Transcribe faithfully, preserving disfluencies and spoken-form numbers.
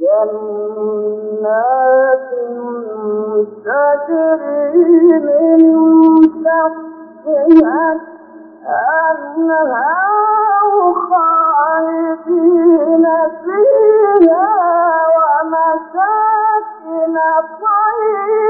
جنات تجري من تحتها الأنهار خالدين فيها ومساكن طيبة